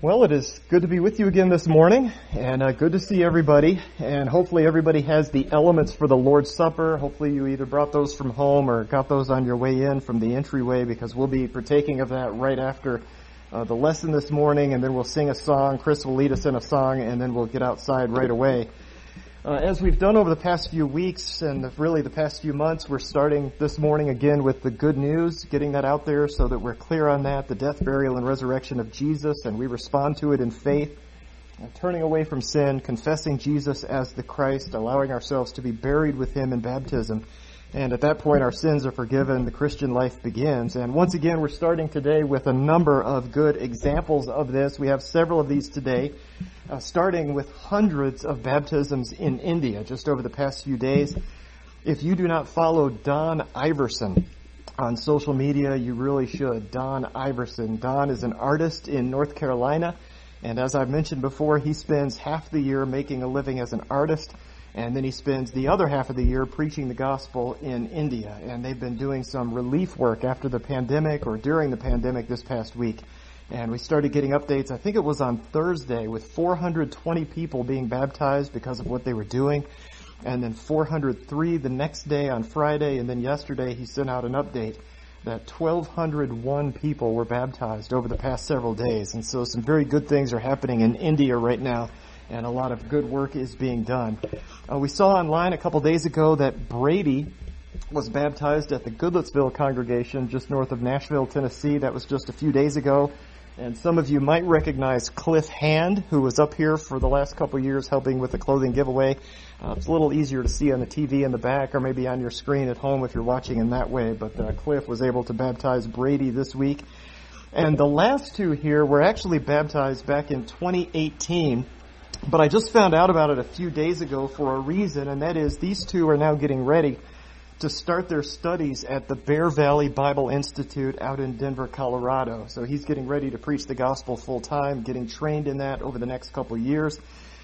Well, it is good to be with you again this morning, and good to see everybody, and hopefully everybody has the elements for the Lord's Supper. Hopefully you either brought those from home or got those on your way in from the entryway, because we'll be partaking of that right after the lesson this morning, and then we'll sing a song. Chris will lead us in a song, and then we'll get outside right away. As we've done over the past few weeks and really the past few months, we're starting this morning again with the good news, getting that out there so that we're clear on that, the death, burial, and resurrection of Jesus, and we respond to it in faith, turning away from sin, confessing Jesus as the Christ, allowing ourselves to be buried with Him in baptism. And at that point, our sins are forgiven, the Christian life begins. And once again, we're starting today with a number of good examples of this. We have several of these today, starting with hundreds of baptisms in India just over the past few days. If you do not follow Don Iverson on social media, you really should. Don Iverson. Don is an artist in North Carolina, and as I've mentioned before, he spends half the year making a living as an artist, and then he spends the other half of the year preaching the gospel in India. And they've been doing some relief work after the pandemic or during the pandemic this past week. And we started getting updates, I think it was on Thursday, with 420 people being baptized because of what they were doing. And then 403 the next day on Friday. And then yesterday he sent out an update that 1,201 people were baptized over the past several days. And so some very good things are happening in India right now, and a lot of good work is being done. We saw online a couple days ago that Brady was baptized at the Goodlettsville congregation just north of Nashville, Tennessee. That was just a few days ago. And some of you might recognize Cliff Hand, who was up here for the last couple of years helping with the clothing giveaway. It's a little easier to see on the TV in the back or maybe on your screen at home if you're watching in that way. But Cliff was able to baptize Brady this week. And the last two here were actually baptized back in 2018. But I just found out about it a few days ago for a reason, and that is these two are now getting ready to start their studies at the Bear Valley Bible Institute out in Denver, Colorado. So he's getting ready to preach the gospel full time, getting trained in that over the next couple of years.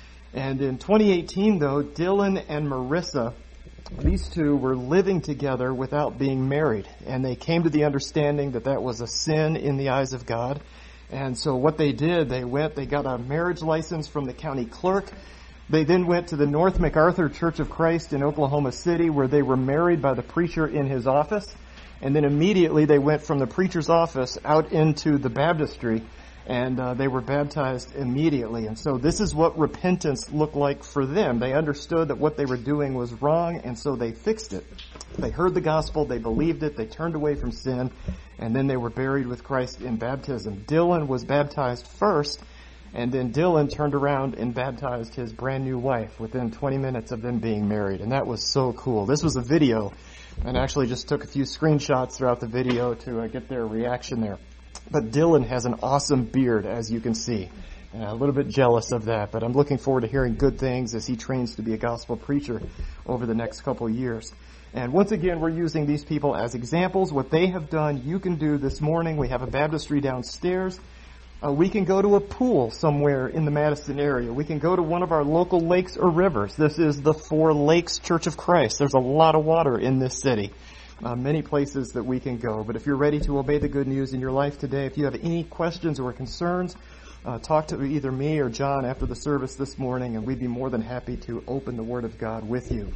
And in 2018, though, Dylan and Marissa, these two were living together without being married, and they came to the understanding that that was a sin in the eyes of God. And so what they did, they got a marriage license from the county clerk. They then went to the North MacArthur Church of Christ in Oklahoma City, where they were married by the preacher in his office. And then immediately they went from the preacher's office out into the baptistry, and they were baptized immediately. And so this is what repentance looked like for them. They understood that what they were doing was wrong, and so they fixed it. They heard the gospel, they believed it, they turned away from sin, and then they were buried with Christ in baptism. Dylan was baptized first, and then Dylan turned around and baptized his brand new wife within 20 minutes of them being married. And that was so cool. This was a video, and actually just took a few screenshots throughout the video to get their reaction there. But Dylan has an awesome beard, as you can see. A little bit jealous of that, but I'm looking forward to hearing good things as he trains to be a gospel preacher over the next couple of years. And once again, we're using these people as examples. What they have done, you can do this morning. We have a baptistry downstairs. We can go to a pool somewhere in the Madison area. We can go to one of our local lakes or rivers. This is the Four Lakes Church of Christ. There's a lot of water in this city. Many places that we can go. But if you're ready to obey the good news in your life today, if you have any questions or concerns, talk to either me or John after the service this morning, and we'd be more than happy to open the Word of God with you.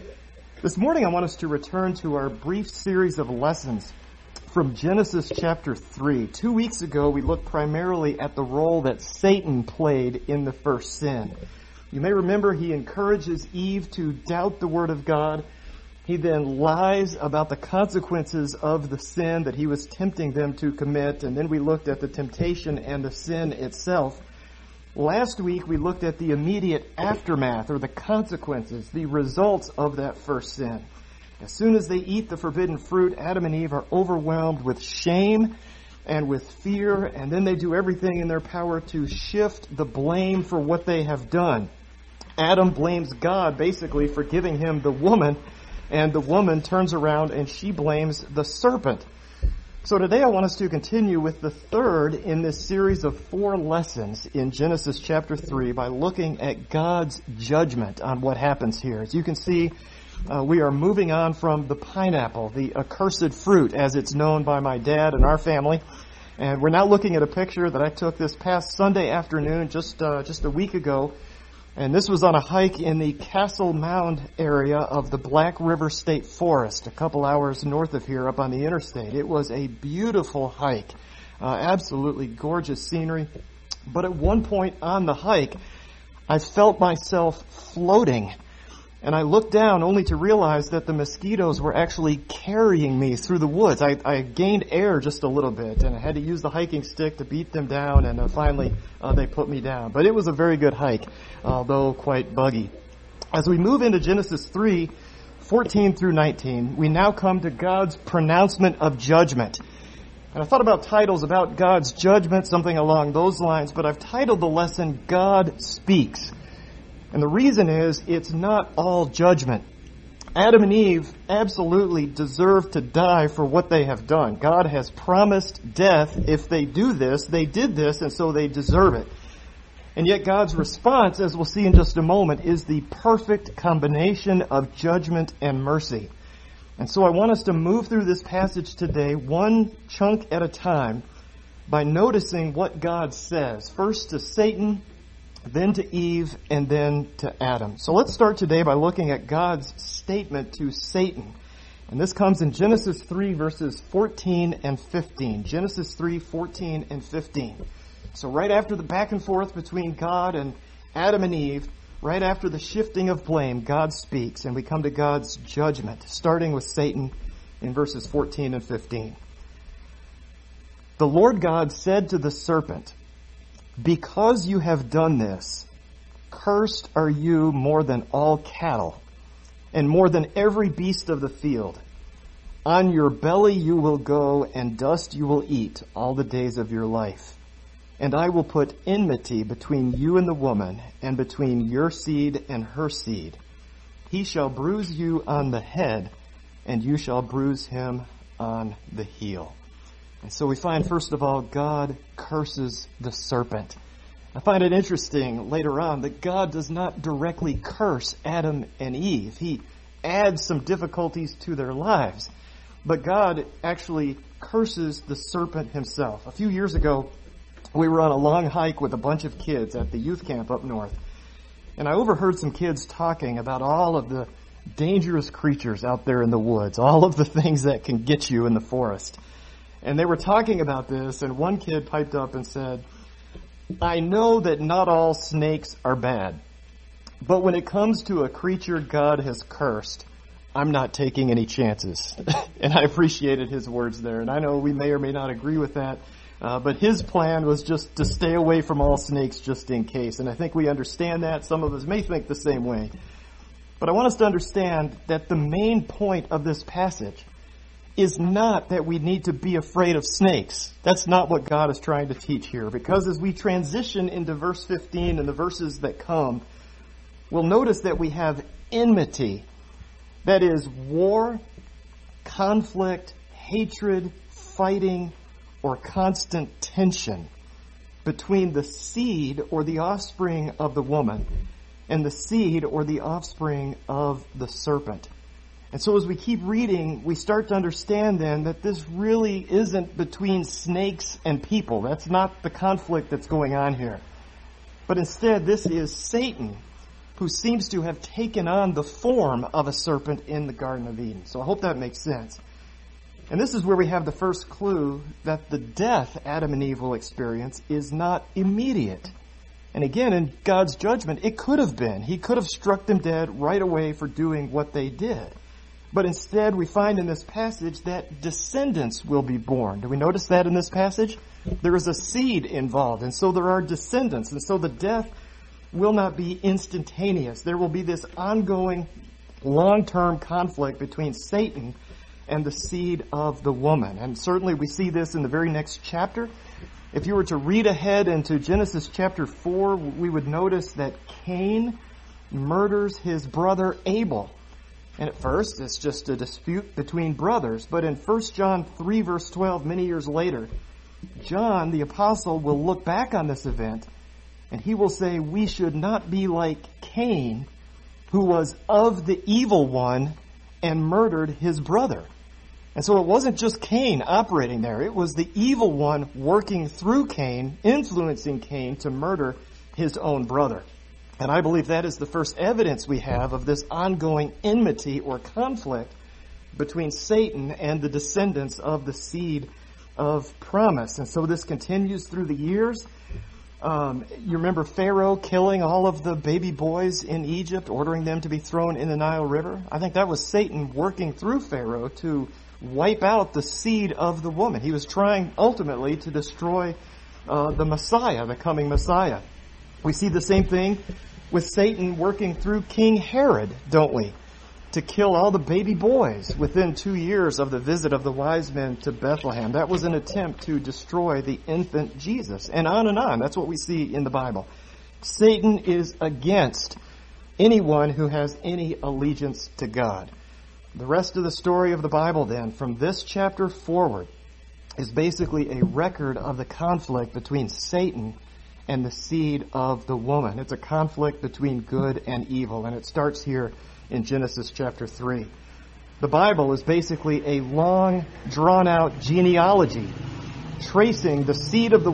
This morning I want us to return to our brief series of lessons from Genesis chapter 3. 2 weeks ago we looked primarily at the role that Satan played in the first sin. You may remember he encourages Eve to doubt the Word of God. He then lies about the consequences of the sin that he was tempting them to commit, and then we looked at the temptation and the sin itself. Last week we looked at the immediate aftermath, or the consequences, the results of that first sin. As soon as they eat the forbidden fruit, Adam and Eve are overwhelmed with shame and with fear, and then they do everything in their power to shift the blame for what they have done. Adam blames God basically for giving him the woman, and the woman turns around and she blames the serpent. So today I want us to continue with the third in this series of 4 lessons in Genesis chapter 3 by looking at God's judgment on what happens here. As you can see, we are moving on from the pineapple, the accursed fruit as it's known by my dad and our family. And we're now looking at a picture that I took this past Sunday afternoon, just a week ago. And this was on a hike in the Castle Mound area of the Black River State Forest, a couple hours north of here up on the interstate. It was a beautiful hike, absolutely gorgeous scenery. But at one point on the hike, I felt myself floating. And I looked down only to realize that the mosquitoes were actually carrying me through the woods. I gained air just a little bit, and I had to use the hiking stick to beat them down, and finally they put me down. But it was a very good hike, although quite buggy. As we move into Genesis 3:14 through 19, we now come to God's pronouncement of judgment. And I thought about titles about God's judgment, something along those lines, but I've titled the lesson, God Speaks. And the reason is, it's not all judgment. Adam and Eve absolutely deserve to die for what they have done. God has promised death. If they do this, they did this, and so they deserve it. And yet God's response, as we'll see in just a moment, is the perfect combination of judgment and mercy. And so I want us to move through this passage today, one chunk at a time, by noticing what God says. First to Satan, then to Eve, and then to Adam. So let's start today by looking at God's statement to Satan. And this comes in Genesis 3, verses 14 and 15. Genesis 3, 14 and 15. So right after the back and forth between God and Adam and Eve, right after the shifting of blame, God speaks, and we come to God's judgment, starting with Satan in verses 14 and 15. The Lord God said to the serpent, "Because you have done this, cursed are you more than all cattle, and more than every beast of the field. On your belly you will go, and dust you will eat all the days of your life. And I will put enmity between you and the woman, and between your seed and her seed. He shall bruise you on the head, and you shall bruise him on the heel." And so we find, first of all, God curses the serpent. I find it interesting later on that God does not directly curse Adam and Eve. He adds some difficulties to their lives. But God actually curses the serpent himself. A few years ago, we were on a long hike with a bunch of kids at the youth camp up north. And I overheard some kids talking about all of the dangerous creatures out there in the woods, all of the things that can get you in the forest. And they were talking about this, and one kid piped up and said, "I know that not all snakes are bad, but when it comes to a creature God has cursed, I'm not taking any chances." And I appreciated his words there, and I know we may or may not agree with that, but his plan was just to stay away from all snakes just in case, and I think we understand that. Some of us may think the same way. But I want us to understand that the main point of this passage is not that we need to be afraid of snakes. That's not what God is trying to teach here. Because as we transition into verse 15 and the verses that come, we'll notice that we have enmity. That is war, conflict, hatred, fighting, or constant tension between the seed or the offspring of the woman and the seed or the offspring of the serpent. And so as we keep reading, we start to understand then that this really isn't between snakes and people. That's not the conflict that's going on here. But instead, this is Satan, who seems to have taken on the form of a serpent in the Garden of Eden. So I hope that makes sense. And this is where we have the first clue that the death Adam and Eve will experience is not immediate. And again, in God's judgment, it could have been. He could have struck them dead right away for doing what they did. But instead, we find in this passage that descendants will be born. Do we notice that in this passage? There is a seed involved, and so there are descendants. And so the death will not be instantaneous. There will be this ongoing, long-term conflict between Satan and the seed of the woman. And certainly we see this in the very next chapter. If you were to read ahead into Genesis chapter 4, we would notice that Cain murders his brother Abel. And at first, it's just a dispute between brothers. But in 1 John 3, verse 12, many years later, John, the apostle, will look back on this event, and he will say, we should not be like Cain, who was of the evil one and murdered his brother. And so it wasn't just Cain operating there. It was the evil one working through Cain, influencing Cain to murder his own brother. And I believe that is the first evidence we have of this ongoing enmity or conflict between Satan and the descendants of the seed of promise. And so this continues through the years. You remember Pharaoh killing all of the baby boys in Egypt, ordering them to be thrown in the Nile River? I think that was Satan working through Pharaoh to wipe out the seed of the woman. He was trying ultimately to destroy the Messiah, the coming Messiah. We see the same thing with Satan working through King Herod, don't we? To kill all the baby boys within 2 years of the visit of the wise men to Bethlehem. That was an attempt to destroy the infant Jesus. And on and on. That's what we see in the Bible. Satan is against anyone who has any allegiance to God. The rest of the story of the Bible then, from this chapter forward, is basically a record of the conflict between Satan and the seed of the woman. It's a conflict between good and evil, and it starts here in Genesis chapter 3. The Bible is basically a long, drawn-out genealogy tracing the seed of the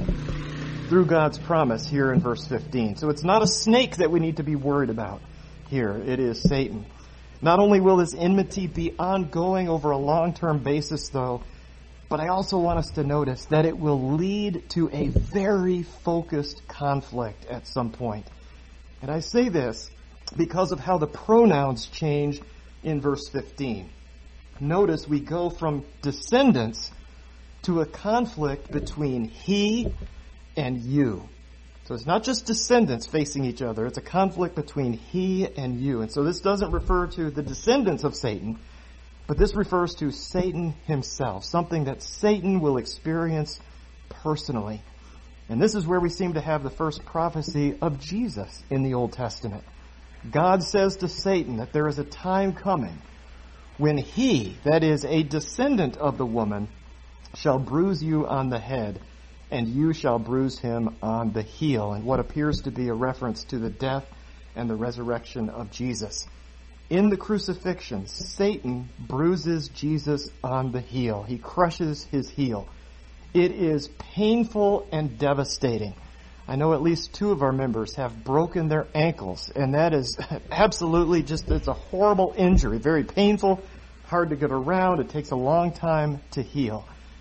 woman through God's promise here in verse 15. So it's not a snake that we need to be worried about here. It is Satan. Not only will this enmity be ongoing over a long-term basis, though, but I also want us to notice that it will lead to a very focused conflict at some point. And I say this because of how the pronouns change in verse 15. Notice we go from descendants to a conflict between he and you. So it's not just descendants facing each other. It's a conflict between he and you. And so this doesn't refer to the descendants of Satan, but this refers to Satan himself, something that Satan will experience personally. And this is where we seem to have the first prophecy of Jesus in the Old Testament. God says to Satan that there is a time coming when he, that is a descendant of the woman, shall bruise you on the head, and you shall bruise him on the heel, and what appears to be a reference to the death and the resurrection of Jesus. In the crucifixion, Satan bruises Jesus on the heel. He crushes his heel. It is painful and devastating. I know at least 2 of our members have broken their ankles, and that is absolutely it's a horrible injury, very painful, hard to get around. It takes a long time to heal.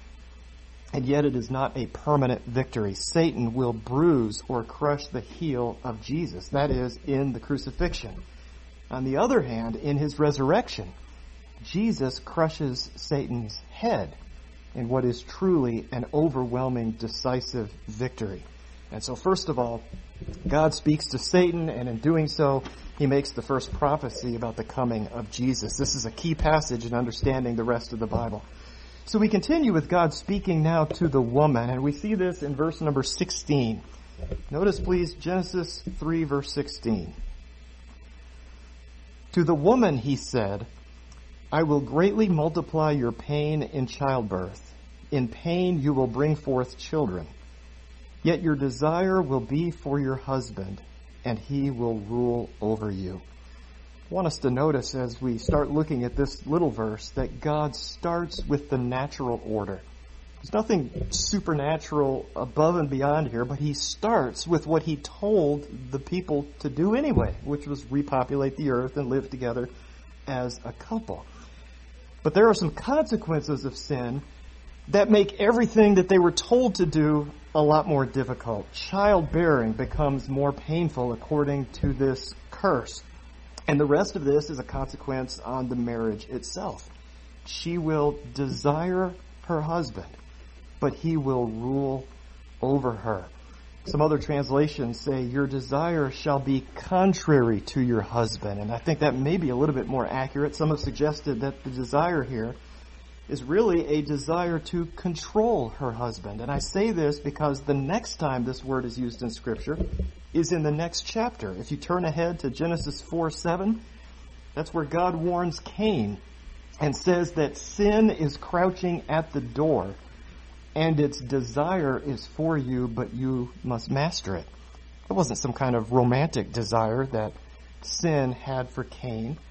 And yet it is not a permanent victory. Satan will bruise or crush the heel of Jesus. That is, in the crucifixion. On the other hand, in his resurrection, Jesus crushes Satan's head in what is truly an overwhelming, decisive victory. And so first of all, God speaks to Satan, and in doing so, he makes the first prophecy about the coming of Jesus. This is a key passage in understanding the rest of the Bible. So we continue with God speaking now to the woman, and we see this in verse number 16. Notice, please, Genesis 3, verse 16. To the woman he said, I will greatly multiply your pain in childbirth. In pain you will bring forth children. Yet your desire will be for your husband, and he will rule over you. I want us to notice as we start looking at this little verse that God starts with the natural order. There's nothing supernatural above and beyond here, but he starts with what he told the people to do anyway, which was repopulate the earth and live together as a couple. But there are some consequences of sin that make everything that they were told to do a lot more difficult. Childbearing becomes more painful according to this curse. And the rest of this is a consequence on the marriage itself. She will desire her husband, but he will rule over her. Some other translations say, your desire shall be contrary to your husband. And I think that may be a little bit more accurate. Some have suggested that the desire here is really a desire to control her husband. And I say this because the next time this word is used in Scripture is in the next chapter. If you turn ahead to Genesis 4:7, that's where God warns Cain and says that sin is crouching at the door and its desire is for you, but you must master it. It wasn't some kind of romantic desire that sin had for Cain.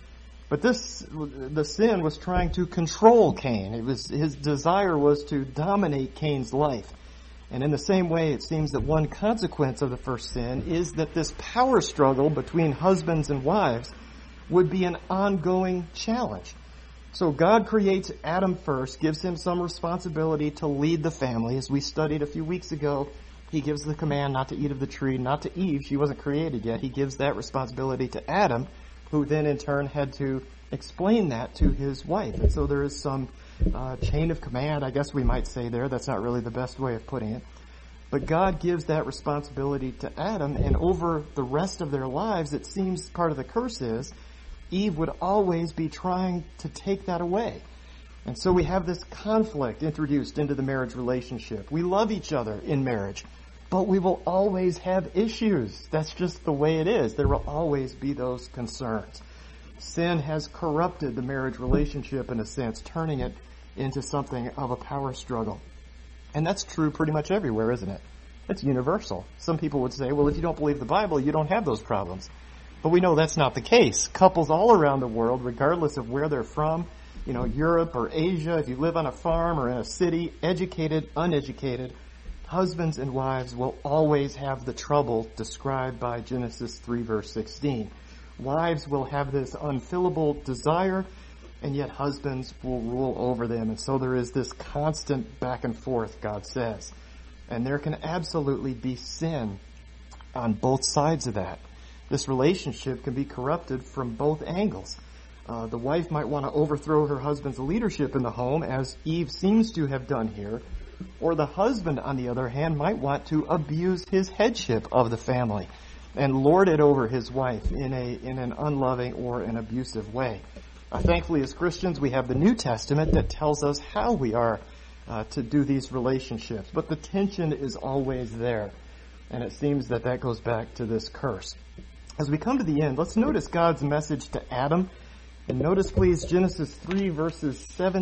But the sin was trying to control Cain. His desire was to dominate Cain's life. And in the same way, it seems that one consequence of the first sin is that this power struggle between husbands and wives would be an ongoing challenge. So God creates Adam first, gives him some responsibility to lead the family. As we studied a few weeks ago, he gives the command not to eat of the tree, not to Eve. She wasn't created yet. He gives that responsibility to Adam, who then in turn had to explain that to his wife. And so there is some chain of command, I guess we might say there. That's not really the best way of putting it. But God gives that responsibility to Adam, and over the rest of their lives, it seems part of the curse is Eve would always be trying to take that away. And so we have this conflict introduced into the marriage relationship. We love each other in marriage, but we will always have issues. That's just the way it is. There will always be those concerns. Sin has corrupted the marriage relationship in a sense, turning it into something of a power struggle. And that's true pretty much everywhere, isn't it? It's universal. Some people would say, well, if you don't believe the Bible, you don't have those problems. But we know that's not the case. Couples all around the world, regardless of where they're from, Europe or Asia, if you live on a farm or in a city, educated, uneducated, husbands and wives will always have the trouble described by Genesis 3 verse 16. Wives will have this unfillable desire, and yet husbands will rule over them. And so there is this constant back and forth, God says. And there can absolutely be sin on both sides of that. This relationship can be corrupted from both angles. The wife might want to overthrow her husband's leadership in the home, as Eve seems to have done here. Or the husband, on the other hand, might want to abuse his headship of the family and lord it over his wife in an unloving or an abusive way. Thankfully, as Christians, we have the New Testament that tells us how we are to do these relationships. But the tension is always there. And it seems that goes back to this curse. As we come to the end, let's notice God's message to Adam. And notice, please, Genesis 3 verses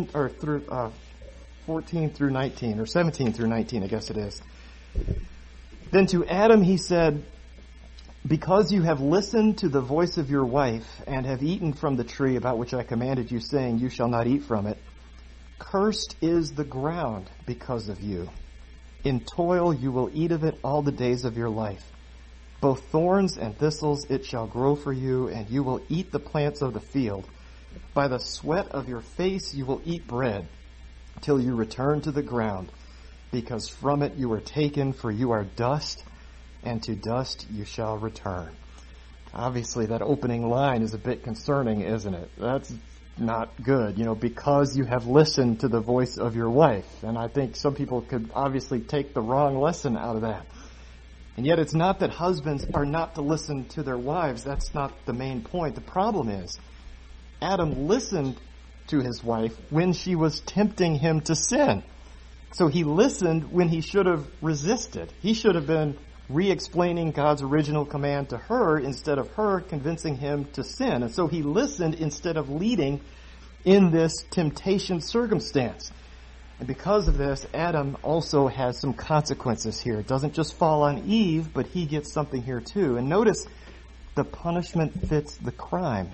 14 through 19, or 17 through 19, I guess it is. Then to Adam he said, because you have listened to the voice of your wife and have eaten from the tree about which I commanded you, saying, you shall not eat from it, cursed is the ground because of you. In toil you will eat of it all the days of your life. Both thorns and thistles it shall grow for you, and you will eat the plants of the field. By the sweat of your face you will eat bread, till you return to the ground, because from it you were taken, for you are dust, and to dust you shall return. Obviously, that opening line is a bit concerning, isn't it? That's not good, because you have listened to the voice of your wife. And I think some people could obviously take the wrong lesson out of that. And yet it's not that husbands are not to listen to their wives. That's not the main point. The problem is Adam listened to his wife when she was tempting him to sin. So he listened when he should have resisted. He should have been re-explaining God's original command to her instead of her convincing him to sin. And so he listened instead of leading in this temptation circumstance. And because of this, Adam also has some consequences here. It doesn't just fall on Eve, but he gets something here too. And notice the punishment fits the crime.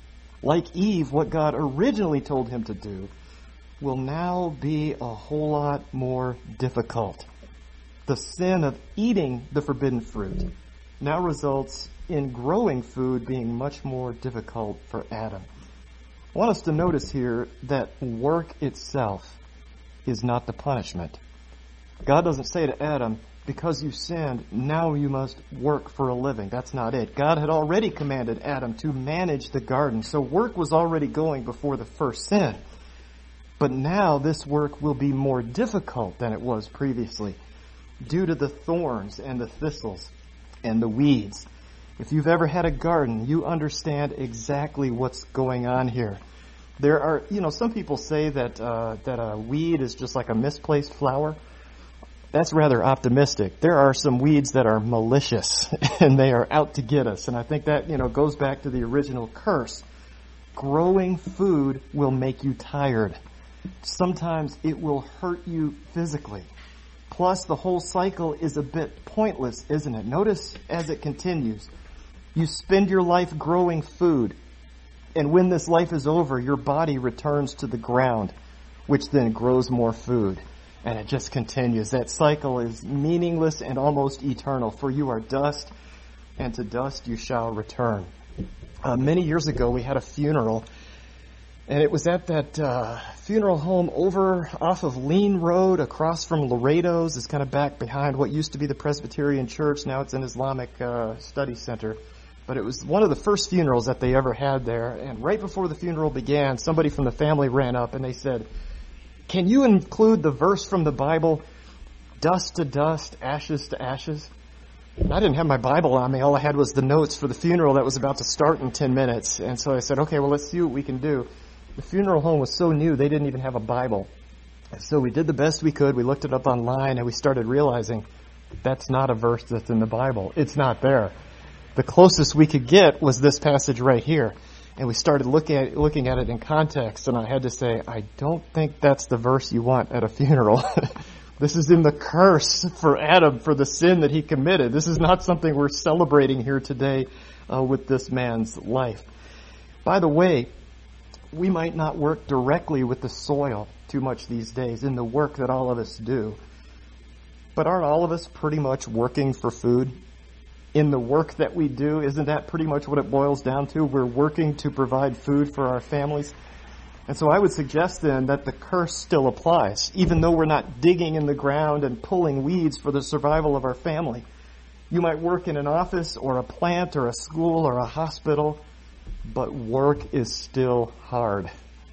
Like Eve, what God originally told him to do will now be a whole lot more difficult. The sin of eating the forbidden fruit now results in growing food being much more difficult for Adam. I want us to notice here that work itself is not the punishment. God doesn't say to Adam, because you sinned, now you must work for a living. That's not it. God had already commanded Adam to manage the garden, so work was already going before the first sin. But now this work will be more difficult than it was previously due to the thorns and the thistles and the weeds. If you've ever had a garden, you understand exactly what's going on here. There are, some people say that a weed is just like a misplaced flower. That's rather optimistic. There are some weeds that are malicious and they are out to get us. And I think that, goes back to the original curse. Growing food will make you tired. Sometimes it will hurt you physically. Plus, the whole cycle is a bit pointless, isn't it? Notice as it continues. You spend your life growing food. And when this life is over, your body returns to the ground, which then grows more food. And it just continues. That cycle is meaningless and almost eternal. For you are dust, and to dust you shall return. Many years ago, we had a funeral, and it was at that funeral home over off of Lean Road, across from Laredo's. It's kind of back behind what used to be the Presbyterian Church. Now it's an Islamic study center. But it was one of the first funerals that they ever had there. And right before the funeral began, somebody from the family ran up and they said, "Can you include the verse from the Bible, dust to dust, ashes to ashes?" And I didn't have my Bible on me. All I had was the notes for the funeral that was about to start in 10 minutes. And so I said, okay, well, let's see what we can do. The funeral home was so new, they didn't even have a Bible. And so we did the best we could. We looked it up online, and we started realizing that's not a verse that's in the Bible. It's not there. The closest we could get was this passage right here. And we started looking at it in context, and I had to say, I don't think that's the verse you want at a funeral. This is in the curse for Adam for the sin that he committed. This is not something we're celebrating here today with this man's life. By the way, we might not work directly with the soil too much these days in the work that all of us do. But aren't all of us pretty much working for food? In the work that we do, isn't that pretty much what it boils down to? We're working to provide food for our families. And so I would suggest then that the curse still applies, even though we're not digging in the ground and pulling weeds for the survival of our family. You might work in an office or a plant or a school or a hospital, but work is still hard.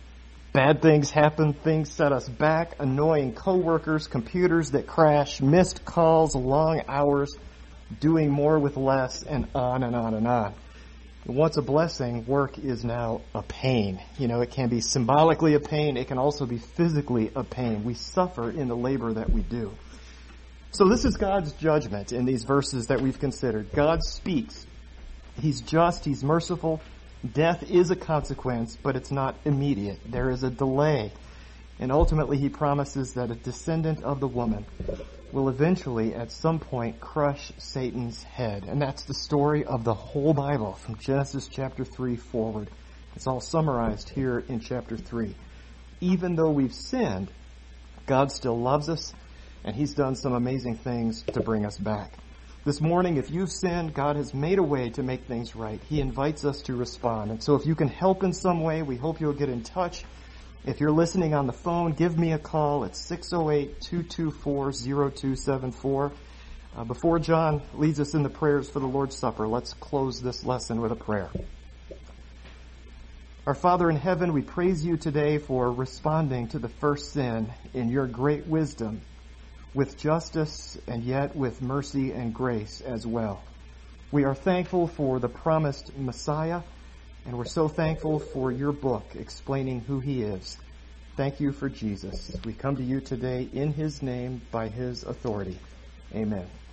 Bad things happen, things set us back, annoying coworkers, computers that crash, missed calls, long hours, doing more with less, and on and on and on. Once a blessing, work is now a pain. It can be symbolically a pain. It can also be physically a pain. We suffer in the labor that we do. So this is God's judgment in these verses that we've considered. God speaks. He's just. He's merciful. Death is a consequence, but it's not immediate. There is a delay. And ultimately, he promises that a descendant of the woman will eventually, at some point, crush Satan's head. And that's the story of the whole Bible, from Genesis chapter 3 forward. It's all summarized here in chapter 3. Even though we've sinned, God still loves us, and he's done some amazing things to bring us back. This morning, if you've sinned, God has made a way to make things right. He invites us to respond. And so if you can help in some way, we hope you'll get in touch. If you're listening on the phone, give me a call at 608-224-0274. Before John leads us in the prayers for the Lord's Supper, let's close this lesson with a prayer. Our Father in heaven, we praise you today for responding to the first sin in your great wisdom, with justice and yet with mercy and grace as well. We are thankful for the promised Messiah, and we're so thankful for your book explaining who he is. Thank you for Jesus. We come to you today in his name by his authority. Amen.